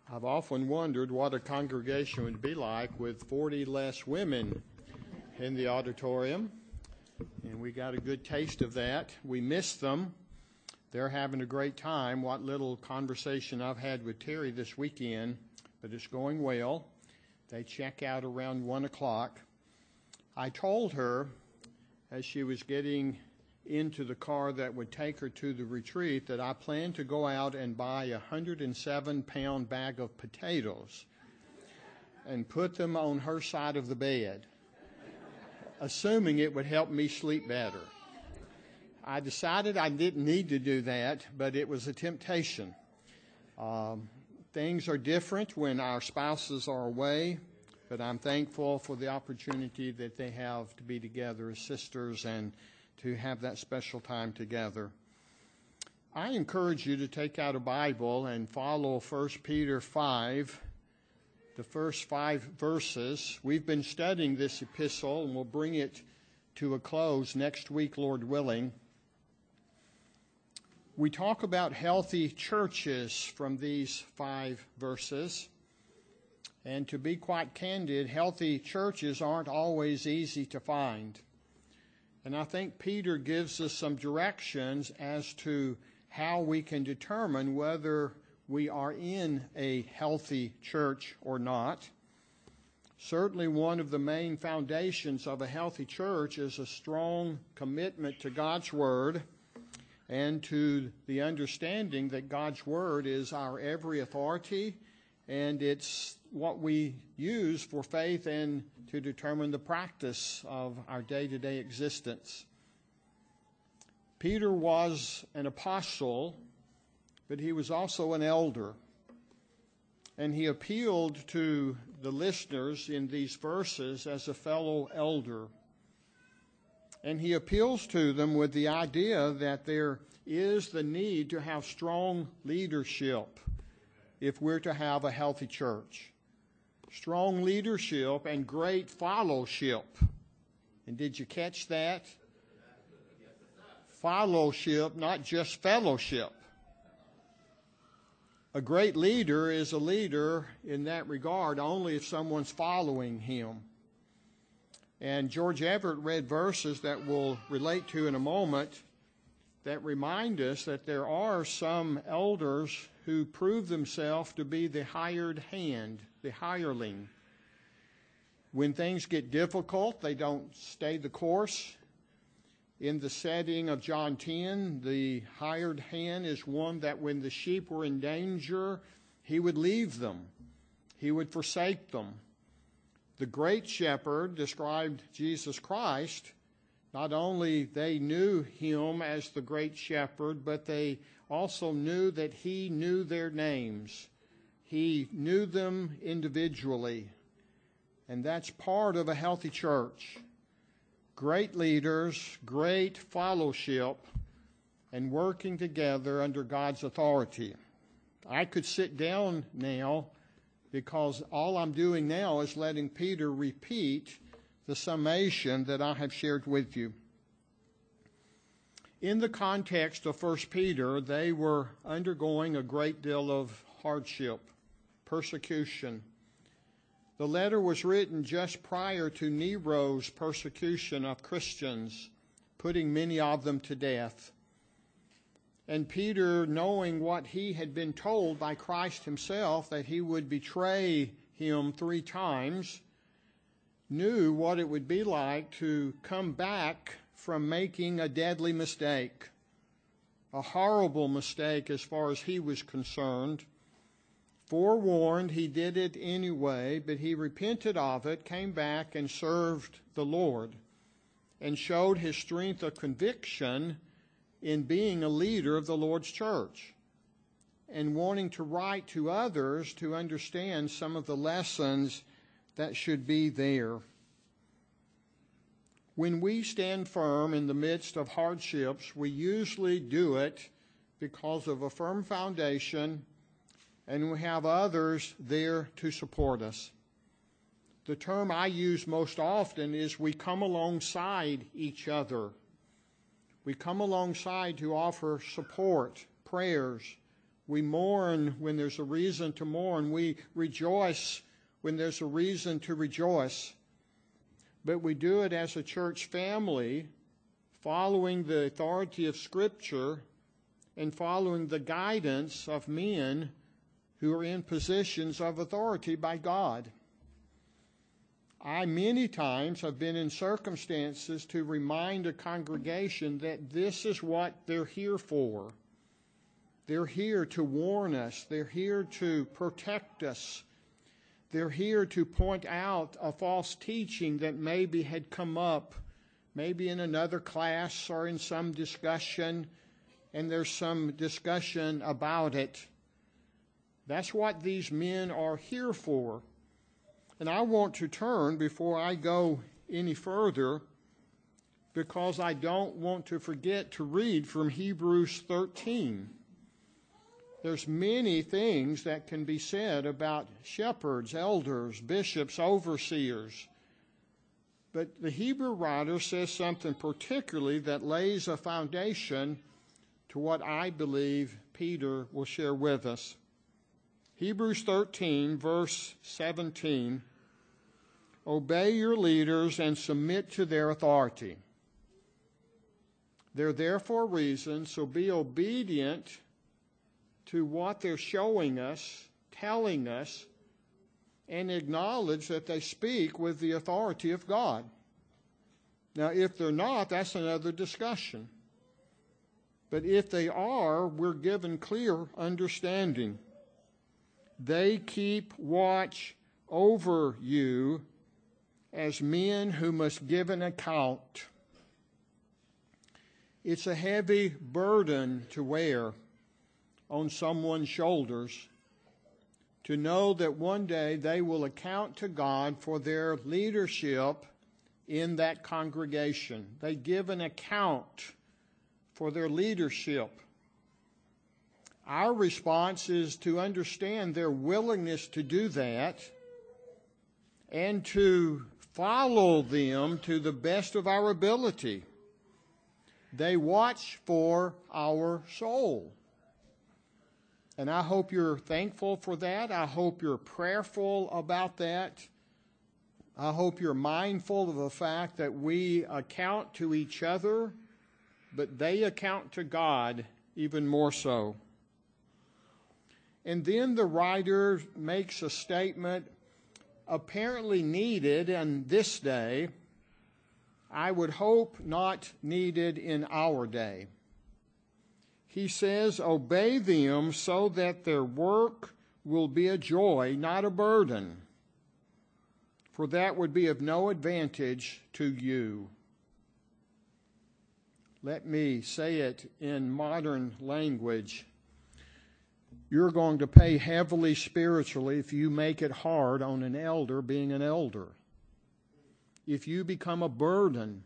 I've often wondered what a congregation would be like with 40 less women in the auditorium, and we got a good taste of that. We miss them. They're having a great time. What little conversation I've had with Terry this weekend, but it's going well. They check out around 1 o'clock. I told her as she was getting into the car that would take her to the retreat that I planned to go out and buy a 107-pound bag of potatoes and put them on her side of the bed, assuming it would help me sleep better. I decided I didn't need to do that, but it was a temptation. Things are different when our spouses are away, but I'm thankful for the opportunity that they have to be together as sisters and to have that special time together. I encourage you to take out a Bible and follow 1 Peter 5, the first 5 verses. We've been studying this epistle, and we'll bring it to a close next week, Lord willing. We talk about healthy churches from these 5 verses. And to be quite candid, healthy churches aren't always easy to find. And I think Peter gives us some directions as to how we can determine whether we are in a healthy church or not. Certainly one of the main foundations of a healthy church is a strong commitment to God's Word and to the understanding that God's Word is our every authority, and it's what we use for faith and to determine the practice of our day-to-day existence. Peter was an apostle, but he was also an elder. And he appealed to the listeners in these verses as a fellow elder. And he appeals to them with the idea that there is the need to have strong leadership if we're to have a healthy church. Strong leadership and great fellowship. And did you catch that? Fellowship, not just fellowship. A great leader is a leader in that regard only if someone's following him. And George Everett read verses that we'll relate to in a moment that remind us that there are some elders who prove themselves to be the hired hand, the hireling. When things get difficult, they don't stay the course. In the setting of John 10, the hired hand is one that when the sheep were in danger, he would leave them. He would forsake them. The great shepherd described Jesus Christ. Not only they knew him as the great shepherd, but they also knew that he knew their names. He knew them individually. And that's part of a healthy church. Great leaders, great fellowship, and working together under God's authority. I could sit down now because all I'm doing now is letting Peter repeat the summation that I have shared with you. In the context of 1 Peter, they were undergoing a great deal of hardship, persecution. The letter was written just prior to Nero's persecution of Christians, putting many of them to death. And Peter, knowing what he had been told by Christ himself, that he would betray him 3 times, knew what it would be like to come back from making a deadly mistake, a horrible mistake as far as he was concerned. Forewarned, he did it anyway, but he repented of it, came back and served the Lord, and showed his strength of conviction in being a leader of the Lord's church and wanting to write to others to understand some of the lessons that should be there. When we stand firm in the midst of hardships, we usually do it because of a firm foundation and we have others there to support us. The term I use most often is we come alongside each other. We come alongside to offer support, prayers, We mourn when there's a reason to mourn. We rejoice when there's a reason to rejoice. But we do it as a church family, following the authority of Scripture and following the guidance of men who are in positions of authority by God. I many times have been in circumstances to remind a congregation that this is what they're here for. They're here to warn us. They're here to protect us. They're here to point out a false teaching that maybe had come up, maybe in another class or in some discussion, and there's some discussion about it. That's what these men are here for. And I want to turn, before I go any further, because I don't want to forget to read from Hebrews 13. There's many things that can be said about shepherds, elders, bishops, overseers. But the Hebrew writer says something particularly that lays a foundation to what I believe Peter will share with us. Hebrews 13, verse 17, obey your leaders and submit to their authority. They're there for a reason, so be obedient to what they're showing us, telling us, and acknowledge that they speak with the authority of God. Now, if they're not, that's another discussion. But if they are, we're given clear understanding. They keep watch over you as men who must give an account. It's a heavy burden to wear on someone's shoulders to know that one day they will account to God for their leadership in that congregation. They give an account for their leadership. Our response is to understand their willingness to do that and to follow them to the best of our ability. They watch for our soul. And I hope you're thankful for that. I hope you're prayerful about that. I hope you're mindful of the fact that we account to each other, but they account to God even more so. And then the writer makes a statement apparently needed in this day, I would hope not needed in our day. He says, obey them so that their work will be a joy, not a burden, for that would be of no advantage to you. Let me say it in modern language. You're going to pay heavily spiritually if you make it hard on an elder being an elder. If you become a burden.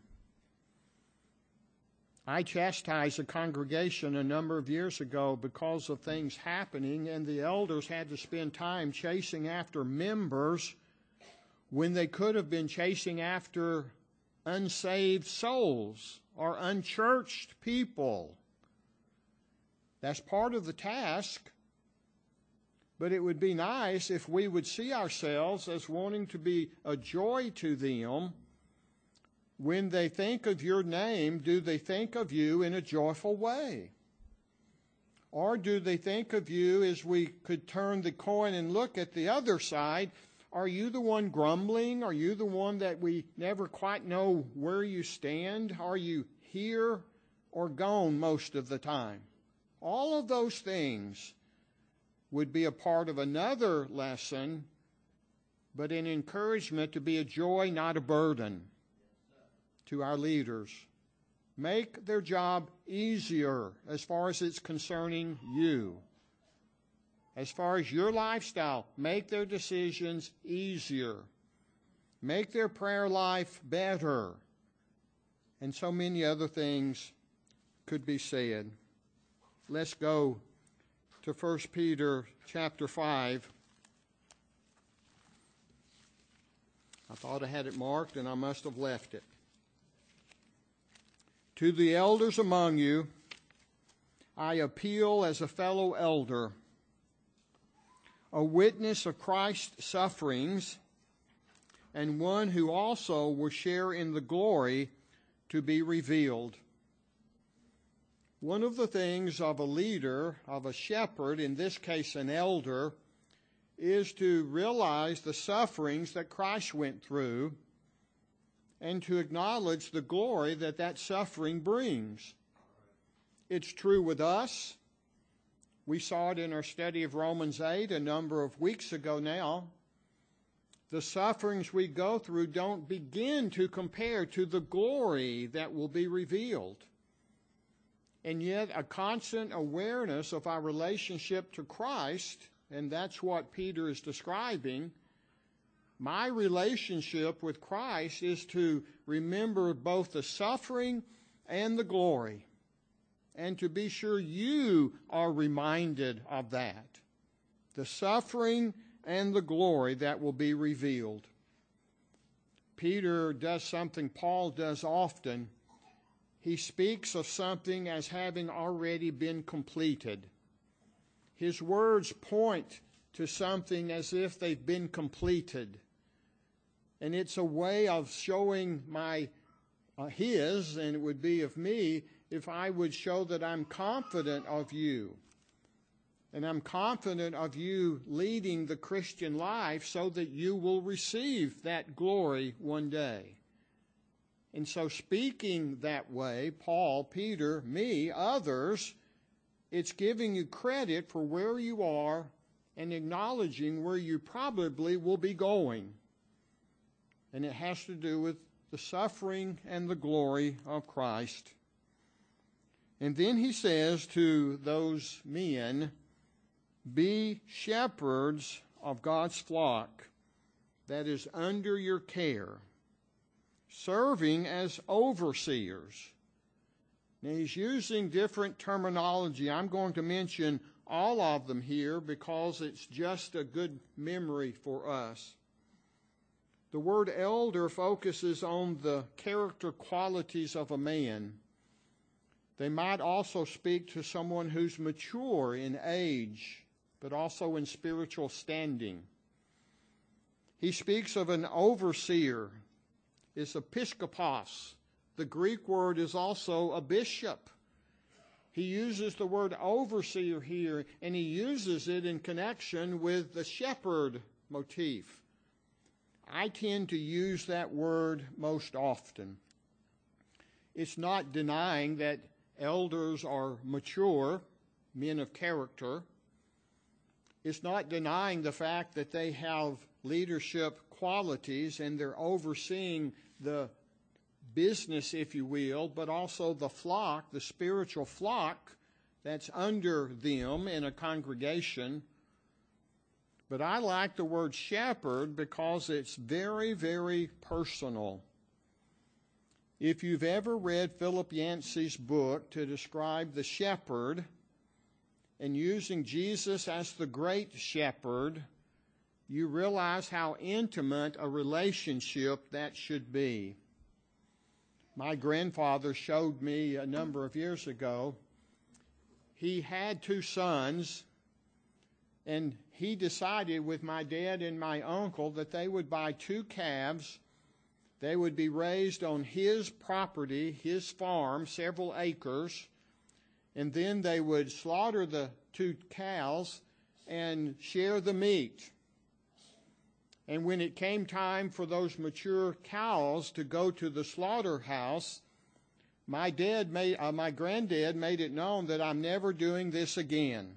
I chastised a congregation a number of years ago because of things happening, and the elders had to spend time chasing after members when they could have been chasing after unsaved souls or unchurched people. That's part of the task. But it would be nice if we would see ourselves as wanting to be a joy to them. When they think of your name, do they think of you in a joyful way? Or do they think of you, as we could turn the coin and look at the other side, are you the one grumbling? Are you the one that we never quite know where you stand? Are you here or gone most of the time? All of those things would be a part of another lesson, but an encouragement to be a joy, not a burden, to our leaders. Make their job easier as far as it's concerning you. As far as your lifestyle, make their decisions easier. Make their prayer life better. And so many other things could be said. Let's go to 1 Peter chapter 5. I thought I had it marked and I must have left it. To the elders among you, I appeal as a fellow elder, a witness of Christ's sufferings, and one who also will share in the glory to be revealed. One of the things of a leader, of a shepherd, in this case an elder, is to realize the sufferings that Christ went through and to acknowledge the glory that that suffering brings. It's true with us. We saw it in our study of Romans 8 a number of weeks ago now. The sufferings we go through don't begin to compare to the glory that will be revealed. And yet a constant awareness of our relationship to Christ, and that's what Peter is describing. My relationship with Christ is to remember both the suffering and the glory, and to be sure you are reminded of that, the suffering and the glory that will be revealed. Peter does something Paul does often. He speaks of something as having already been completed. His words point to something as if they've been completed. And it's a way of showing his, and it would be of me, if I would show that I'm confident of you. And I'm confident of you leading the Christian life so that you will receive that glory one day. And so speaking that way, Paul, Peter, me, others, it's giving you credit for where you are and acknowledging where you probably will be going. And it has to do with the suffering and the glory of Christ. And then he says to those men, be shepherds of God's flock that is under your care, serving as overseers. Now he's using different terminology. I'm going to mention all of them here because it's just a good memory for us. The word elder focuses on the character qualities of a man. They might also speak to someone who's mature in age, but also in spiritual standing. He speaks of an overseer. It's episkopos. The Greek word is also a bishop. He uses the word overseer here, and he uses it in connection with the shepherd motif. I tend to use that word most often. It's not denying that elders are mature, men of character. It's not denying the fact that they have leadership qualities and they're overseeing the business, if you will, but also the flock, the spiritual flock that's under them in a congregation. But I like the word shepherd because it's very, very personal. If you've ever read Philip Yancey's book to describe the shepherd, and using Jesus as the great shepherd, you realize how intimate a relationship that should be. My grandfather showed me a number of years ago. He had 2 sons, and he decided with my dad and my uncle that they would buy 2 calves. They would be raised on his property, his farm, several acres, and then they would slaughter the 2 cows and share the meat. And when it came time for those mature cows to go to the slaughterhouse, my granddad made it known that I'm never doing this again.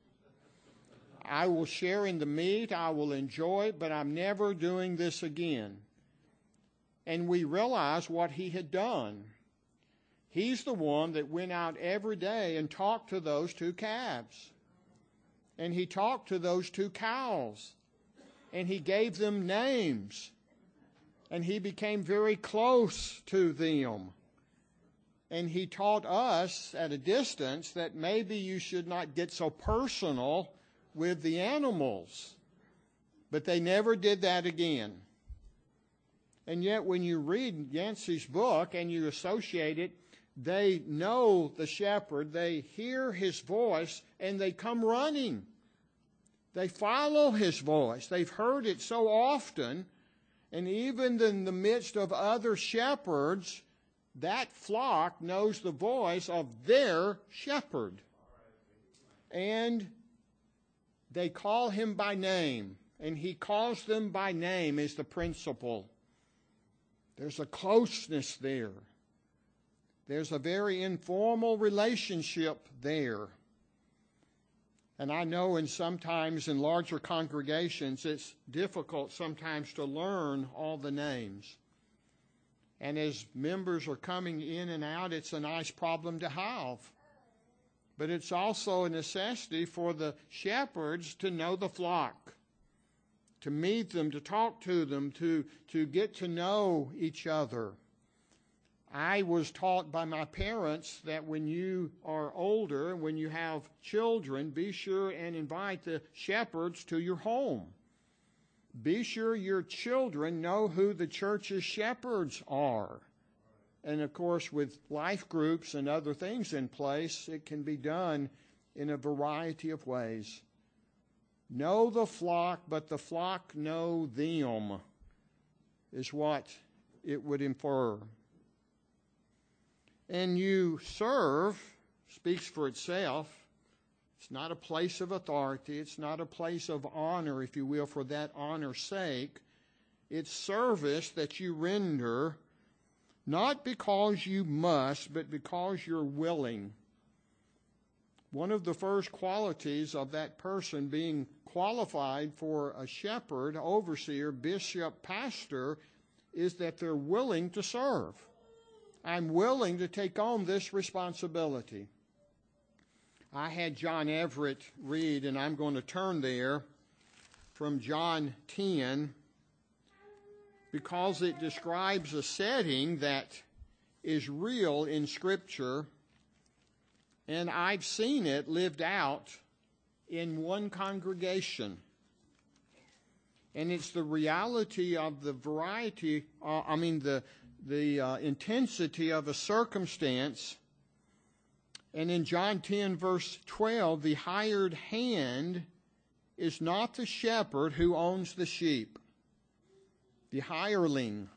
I will share in the meat, I will enjoy it, but I'm never doing this again. And we realized what he had done. He's the one that went out every day and talked to those 2 calves. And he talked to those 2 cows. And he gave them names. And he became very close to them. And he taught us at a distance that maybe you should not get so personal with the animals. But they never did that again. And yet when you read Yancey's book and you associate it, They know the shepherd, they hear his voice, and they come running. They follow his voice. They've heard it so often, and even in the midst of other shepherds, that flock knows the voice of their shepherd. And they call him by name, and he calls them by name is the principle. There's a closeness there. There's a very informal relationship there. And I know sometimes in larger congregations it's difficult sometimes to learn all the names. And as members are coming in and out, it's a nice problem to have. But it's also a necessity for the shepherds to know the flock, to meet them, to talk to them, to get to know each other. I was taught by my parents that when you are older, when you have children, be sure and invite the shepherds to your home. Be sure your children know who the church's shepherds are. And of course, with life groups and other things in place, it can be done in a variety of ways. Know the flock, but the flock know them, is what it would infer. And you serve speaks for itself. It's not a place of authority. It's not a place of honor, if you will, for that honor's sake. It's service that you render, not because you must, but because you're willing. One of the first qualities of that person being qualified for a shepherd, overseer, bishop, pastor, is that they're willing to serve. I'm willing to take on this responsibility. I had John Everett read, and I'm going to turn there from John 10, because it describes a setting that is real in Scripture, and I've seen it lived out in one congregation. And it's the reality of the variety, the intensity of a circumstance. And in John 10, verse 12, the hired hand is not the shepherd who owns the sheep, the hireling.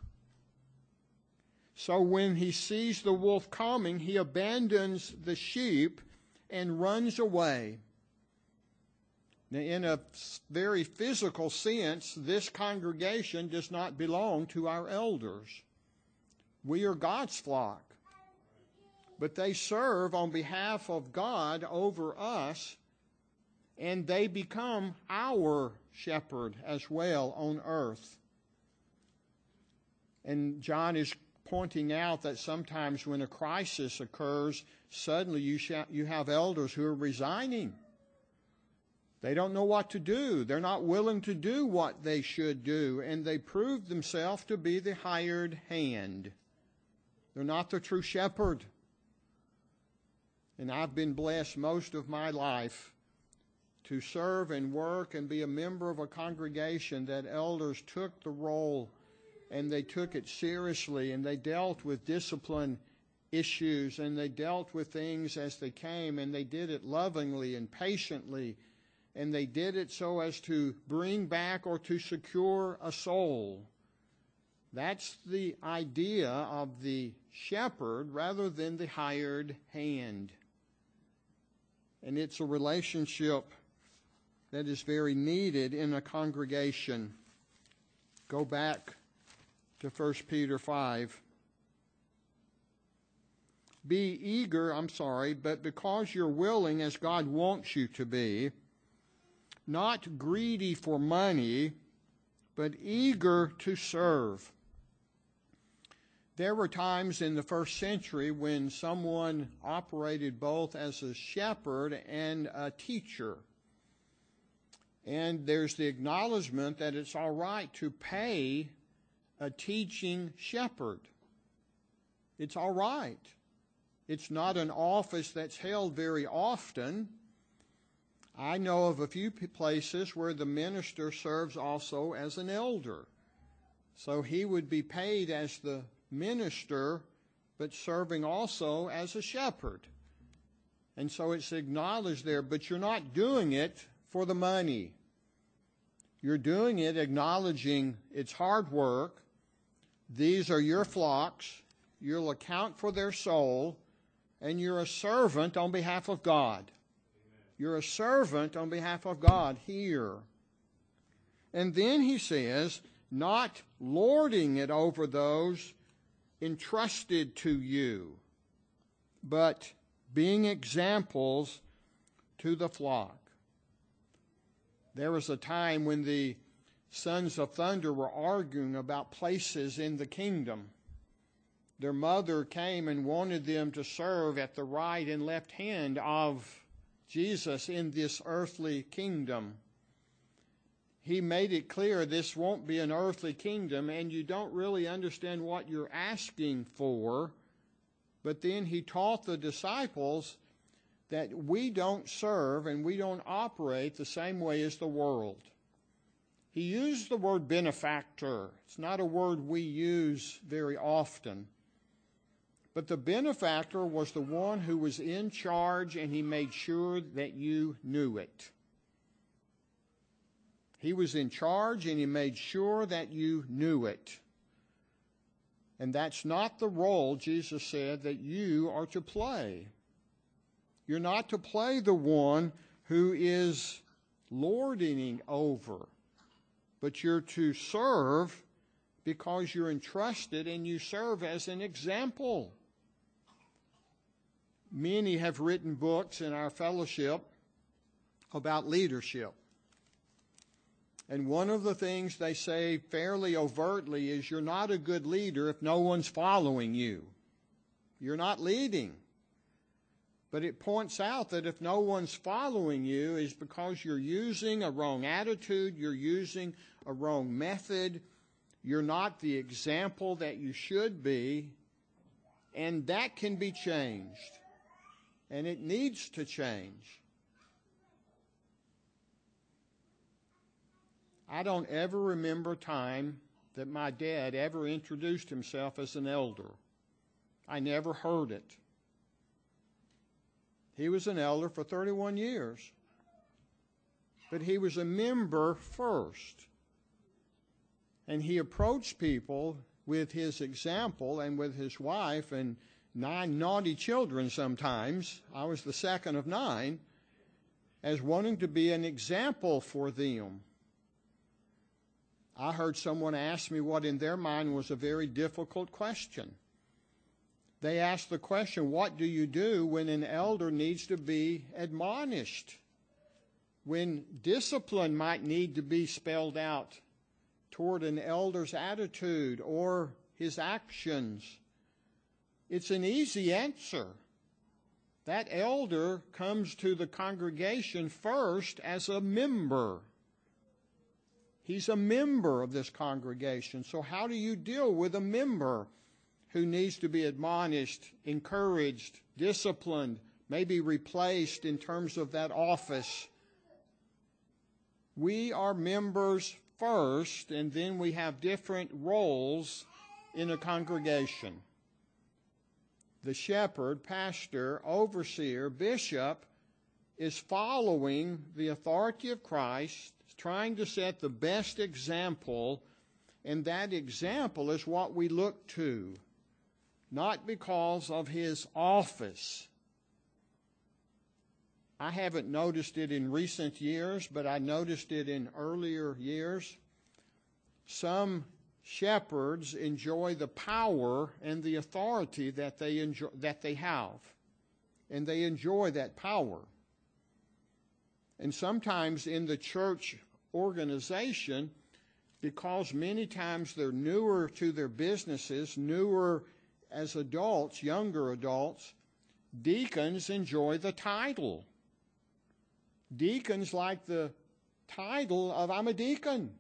So when he sees the wolf coming, he abandons the sheep and runs away. Now, in a very physical sense, this congregation does not belong to our elders. We are God's flock. But they serve on behalf of God over us, and they become our shepherd as well on earth. And John is pointing out that sometimes when a crisis occurs, suddenly you have elders who are resigning. They don't know what to do. They're not willing to do what they should do, and they prove themselves to be the hired hand. They're not the true shepherd. And I've been blessed most of my life to serve and work and be a member of a congregation that elders took the role and they took it seriously, and they dealt with discipline issues, and they dealt with things as they came, and they did it lovingly and patiently, and they did it so as to bring back or to secure a soul. That's the idea of the shepherd rather than the hired hand. And it's a relationship that is very needed in a congregation. Go back to 1 Peter 5. Be eager, but because you're willing as God wants you to be, not greedy for money, but eager to serve. There were times in the first century when someone operated both as a shepherd and a teacher. And there's the acknowledgement that it's all right to pay a teaching shepherd. It's all right. It's not an office that's held very often. I know of a few places where the minister serves also as an elder. So he would be paid as the minister, but serving also as a shepherd. And so it's acknowledged there, but you're not doing it for the money. You're doing it acknowledging it's hard work. These are your flocks. You'll account for their soul, and you're a servant on behalf of God. You're a servant on behalf of God here. And then he says, not lording it over those entrusted to you, but being examples to the flock. There was a time when the sons of thunder were arguing about places in the kingdom. Their mother came and wanted them to serve at the right and left hand of Jesus in this earthly kingdom. He made it clear this won't be an earthly kingdom, and you don't really understand what you're asking for. But then he taught the disciples that we don't serve and we don't operate the same way as the world. He used the word benefactor. It's not a word we use very often. But the benefactor was the one who was in charge, and he made sure that you knew it. He was in charge, and he made sure that you knew it. And that's not the role, Jesus said, that you are to play. You're not to play the one who is lording over, but you're to serve because you're entrusted, and you serve as an example. Many have written books in our fellowship about leadership. And one of the things they say fairly overtly is you're not a good leader if no one's following you. You're not leading. But it points out that if no one's following you is because you're using a wrong attitude, you're using a wrong method, you're not the example that you should be, and that can be changed. And it needs to change. I don't ever remember a time that my dad ever introduced himself as an elder. I never heard it. He was an elder for 31 years. But he was a member first. And he approached people with his example and with his wife and 9 naughty children sometimes. I was the second of 9, as wanting to be an example for them. I heard someone ask me what in their mind was a very difficult question. They asked the question, what do you do when an elder needs to be admonished? When discipline might need to be spelled out toward an elder's attitude or his actions? It's an easy answer. That elder comes to the congregation first as a member. He's a member of this congregation. So how do you deal with a member who needs to be admonished, encouraged, disciplined, maybe replaced in terms of that office? We are members first, and then we have different roles in a congregation. The shepherd, pastor, overseer, bishop is following the authority of Christ, trying to set the best example, and that example is what we look to, not because of his office. I haven't noticed it in recent years, but I noticed it in earlier years. Some shepherds enjoy the power and the authority that they have, and they enjoy that power. And sometimes in the church organization, because many times they're newer to their businesses, newer as adults, younger adults, deacons enjoy the title. Deacons like the title of I'm a deacon.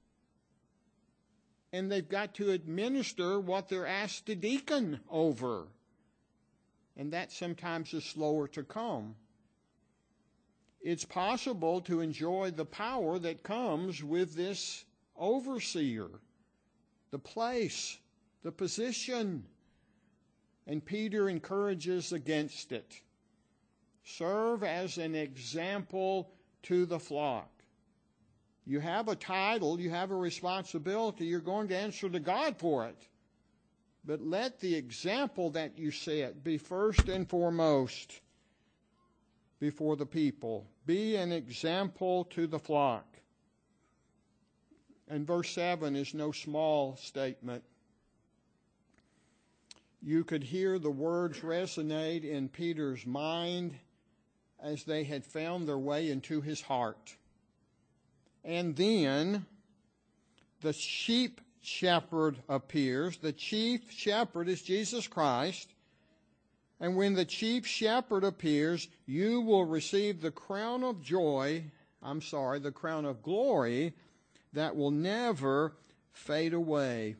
And they've got to administer what they're asked to deacon over. And that sometimes is slower to come. It's possible to enjoy the power that comes with this overseer, the place, the position. And Peter encourages against it. Serve as an example to the flock. You have a title, you have a responsibility, you're going to answer to God for it. But let the example that you set be first and foremost before the people. Be an example to the flock. And verse 7 is no small statement. You could hear the words resonate in Peter's mind as they had found their way into his heart. And then the sheep shepherd appears. The chief shepherd is Jesus Christ. And when the chief shepherd appears, you will receive the crown of the crown of glory that will never fade away.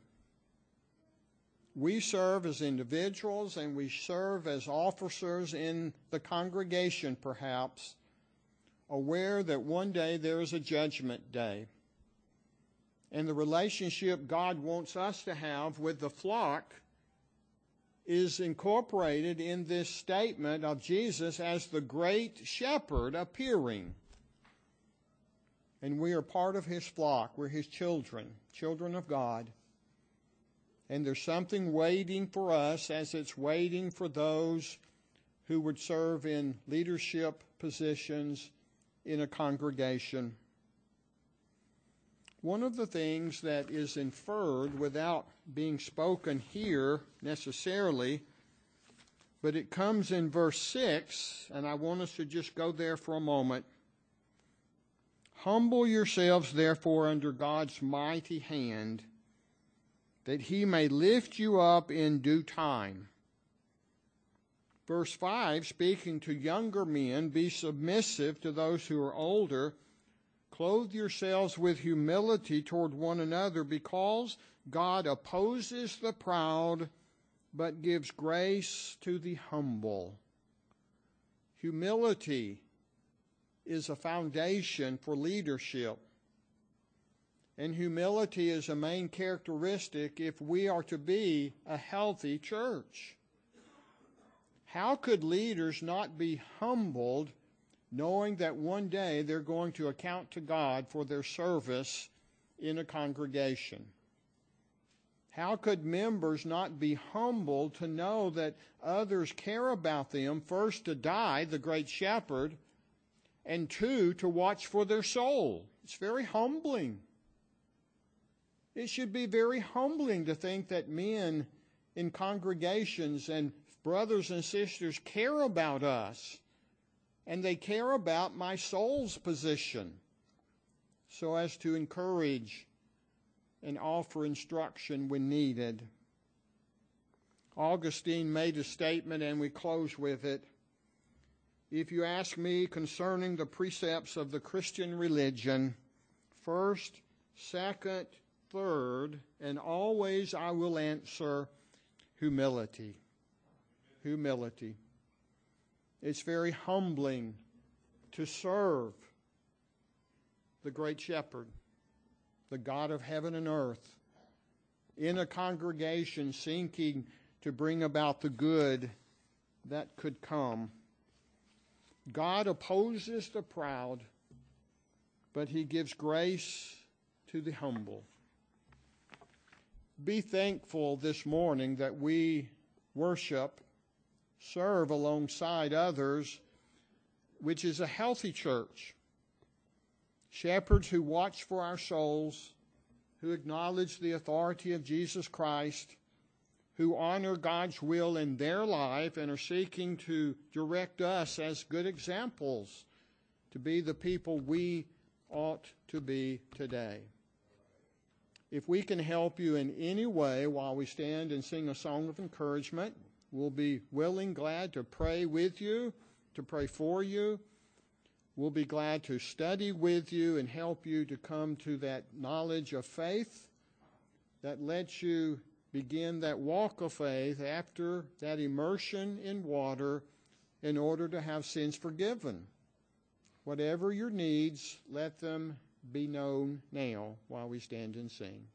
We serve as individuals and we serve as officers in the congregation, perhaps, aware that one day there is a judgment day. And the relationship God wants us to have with the flock is incorporated in this statement of Jesus as the great shepherd appearing. And we are part of his flock. We're his children, children of God. And there's something waiting for us as it's waiting for those who would serve in leadership positions in a congregation. One of the things that is inferred without being spoken here necessarily, but it comes in verse 6, and I want us to just go there for a moment. Humble yourselves, therefore, under God's mighty hand, that he may lift you up in due time. Verse 5, speaking to younger men, be submissive to those who are older. Clothe yourselves with humility toward one another, because God opposes the proud, but gives grace to the humble. Humility is a foundation for leadership. And humility is a main characteristic if we are to be a healthy church. How could leaders not be humbled, knowing that one day they're going to account to God for their service in a congregation? How could members not be humbled to know that others care about them, first to die, the great shepherd, and two, to watch for their soul? It's very humbling. It should be very humbling to think that men in congregations and brothers and sisters care about us, and they care about my soul's position, so as to encourage and offer instruction when needed. Augustine made a statement, and we close with it. If you ask me concerning the precepts of the Christian religion, first, second, third, and always I will answer humility. Humility. It's very humbling to serve the great shepherd, the God of heaven and earth, in a congregation seeking to bring about the good that could come. God opposes the proud, but he gives grace to the humble. Be thankful this morning that we worship, serve alongside others, which is a healthy church. Shepherds who watch for our souls, who acknowledge the authority of Jesus Christ, who honor God's will in their life and are seeking to direct us as good examples to be the people we ought to be today. If we can help you in any way while we stand and sing a song of encouragement, we'll be willing, glad to pray with you, to pray for you. We'll be glad to study with you and help you to come to that knowledge of faith that lets you begin that walk of faith after that immersion in water in order to have sins forgiven. Whatever your needs, let them be known now while we stand and sing.